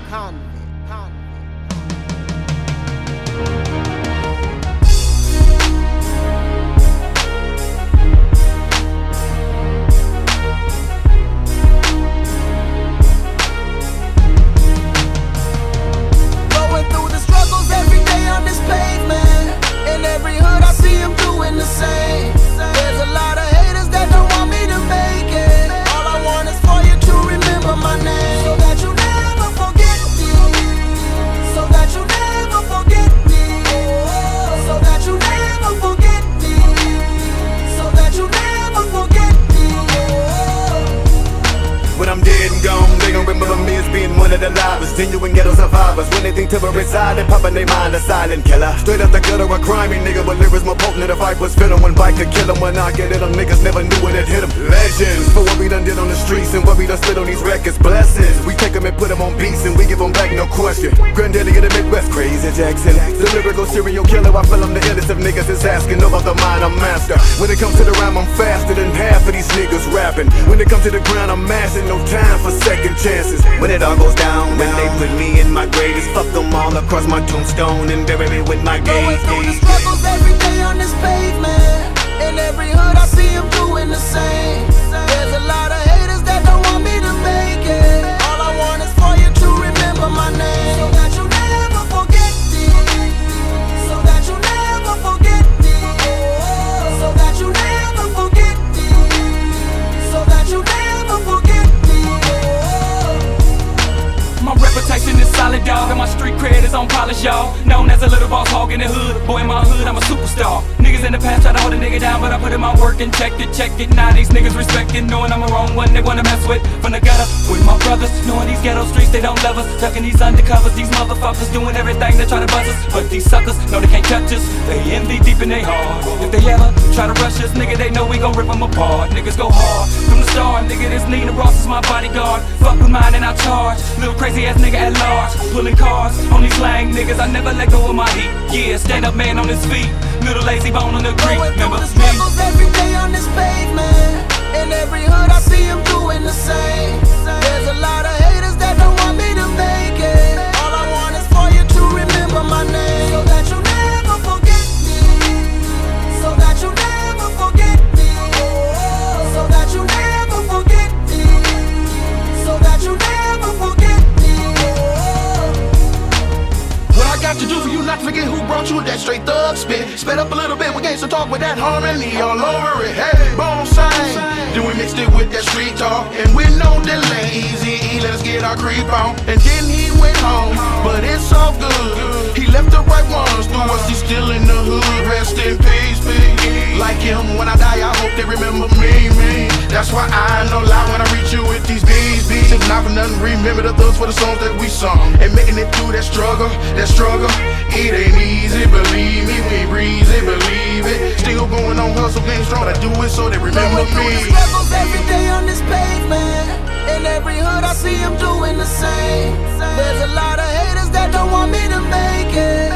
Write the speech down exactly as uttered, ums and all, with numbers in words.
convict, convict. One of the livest, genuine ghetto survivors. When they think to reside, they poppin' they mind a silent killer. Straight up the gutter, a grimy nigga with lyrics more potent than the vipers. Fit on one bike to kill him. When I get at them, niggas never knew when it hit them. Legends for what we done did on the streets and what we done spit on these records. Blessings, we take them and put them on beats and we give them back, no question. Granddaddy of the Midwest, Crazy Jackson. The lyrical serial killer, I feel I'm the illest of niggas is asking about the mind I'm master. When it comes to the rhyme, I'm faster than half of these niggas rapping. When it comes to the ground, I'm mashing, no time for second chances. When it all goes down, when they put me in my grave, just fuck them all across my tombstone and bury me with my gaze. Going through the struggles every day on this pavement. In every hood I see them doing the same. There's a lot of haters that don't want me to make it. All I want is for you to remember my name, so that you never forget me. So that you never forget me. So that you never forget me. So that you never forget me. My reputation is solid, dog, and my street cred is on polish, y'all. Known as a little boss hog in the hood. Boy, in my hood, I'm a superstar. Niggas in the past try to hold a nigga down, but I put in my work and check it, check it. Now these niggas respect it, knowing I'm the wrong one they wanna mess with. From the gutter, with my brothers, knowing these ghetto streets, they don't love us. Ducking these undercovers, these motherfuckers doing everything to try to buzz us. But these suckers know they can't touch us. They envy deep in they heart. If they ever try to rush us, nigga, they know we gon' rip them apart. Niggas go hard from the start, nigga, this Nina Ross is my bodyguard. Fuck with mine and I charge. Little crazy ass nigga at large, pulling cars on these slang niggas. I never let go of my heat. Yeah, stand up man on his feet. Little lazy bone on the creek. Going through the struggles every day on this pavement. In every hood I see them doing the same. There's a lot of haters that don't want me to make it. All I want is for you to remember my name, so that you never forget me. So that you never forget me. So that you never forget me. So that you never forget me. What I got to do for you not to forget who brought you that straight thug spit. Sped up a little bit, we gangsta talk with that harmony all over it. Hey, bone sign. Then we mixed it with that street talk, and with no delay, easy, let us get our creep on. And then he went home, but it's all good. He left the right ones through us, he's still in the hood. Rest in peace, peace. Like him, when I die, I hope they remember me, me. That's why I know lie when I reach you with these beats, beats. If not for nothing, remember the thugs for the songs that we sung. And making it through that struggle, that struggle, it ain't easy, believe me. We breezy, believe it. Still going on, hustle, being strong. I do it so they remember Going through me. the struggles every day on this pavement. In every hood I see them doing the same. There's a lot of haters that don't want me to make it.